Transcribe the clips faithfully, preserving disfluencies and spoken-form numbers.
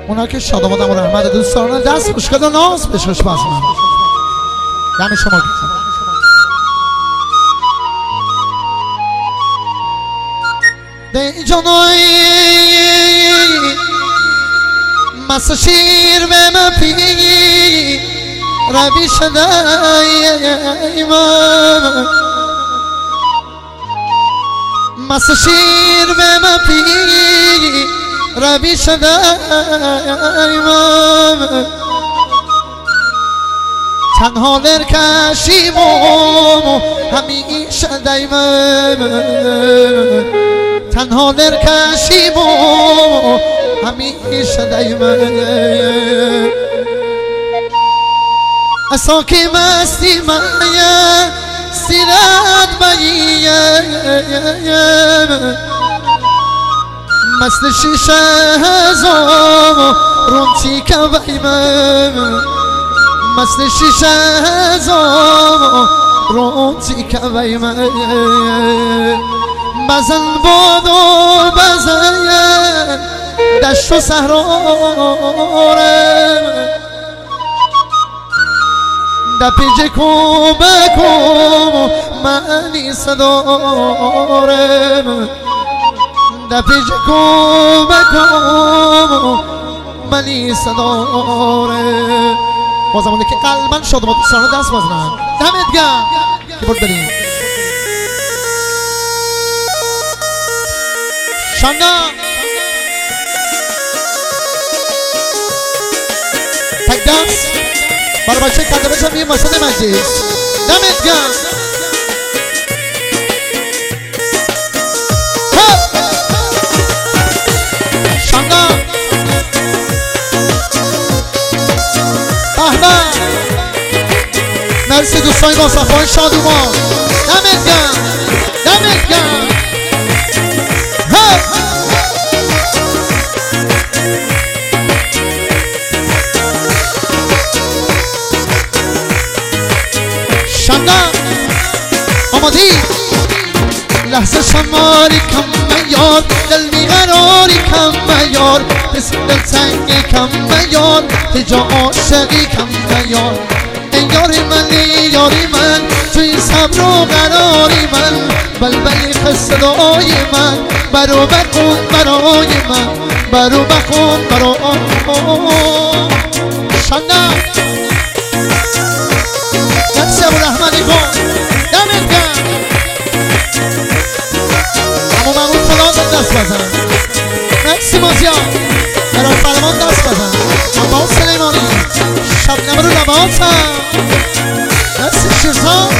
اونا که شادامات و رحمت دوستان دست خوشگل و ناز بشوش بازم دم شما گفتم دی جانوی مس شیر به مپی روی شدای ایمان مس شیر به مپی روی شدای ایمان تنها در کشیمم همیشه دایما تنها در کشیمم همیشه دایما اسا که مستی مایا سیرت بایم مست شیشه هزار رونتی که بایم مست شیشه هزار رونتی که بایم بزن باد و بزن دشت و صحراره دا پیچه کو بکو منی صدارم دا پیچه کو بکو منی صدارم با زمانی که قلبا شد ما دوستان دست بزنن دمت گرم که برد بریم شانا تک دست برای بچه کنده بشم یه مسئله مجلس دمت گرم شانا احمد مرسی دوستانی با صفای شادومان دمت گرم دمت گرم آمادی لحظه شماری کم میار دل بیقراری کم میار پس دل تنگی کم میار تجا عاشقی کم میار ای یاری من ای یاری من توی صبر و قراری من بلبلی خستدای من برو بخون برای من برو بخون برای من شنم نفس ابو رحمنی کن دمت گرم اما محمود فلان دست بزن مرسی مازیار برای فرمان دست بزن عباس سلیمانی شبنم رو لباتم مرسی شیرزان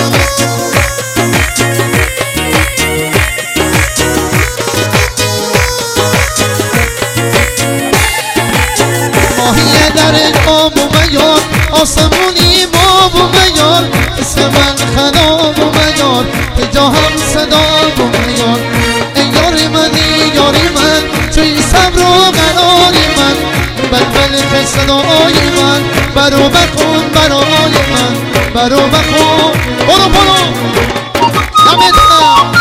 ماهی در آب و میار آسمونی باب و میار اسم من خداب و میار تجا هم صدا و میار ای یاری من ای یاری من توی صبر و قراری من بلبل صدای من برو بخون برای من برو بخون برو برو دمت گرم